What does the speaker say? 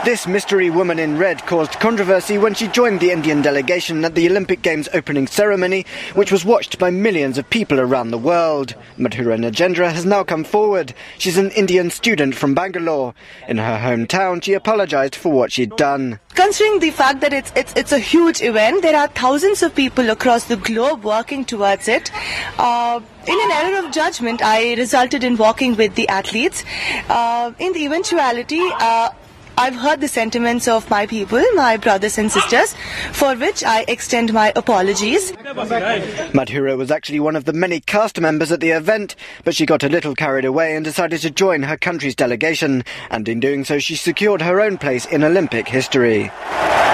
This mystery woman in red caused controversy when she joined the Indian delegation at the Olympic Games opening ceremony, which was watched by millions of people around the world. Madhura Nagendra has now come forward. She's an Indian student from Bangalore. In her hometown, she apologised for what she'd done. Considering the fact that it's a huge event, there are thousands of people across the globe working towards it. In an error of judgment, I resulted in walking with the athletes. In the eventuality, I've heard the sentiments of my people, my brothers and sisters, for which I extend my apologies. Madhura was actually one of the many cast members at the event, but she got a little carried away and decided to join her country's delegation, and in doing so she secured her own place in Olympic history.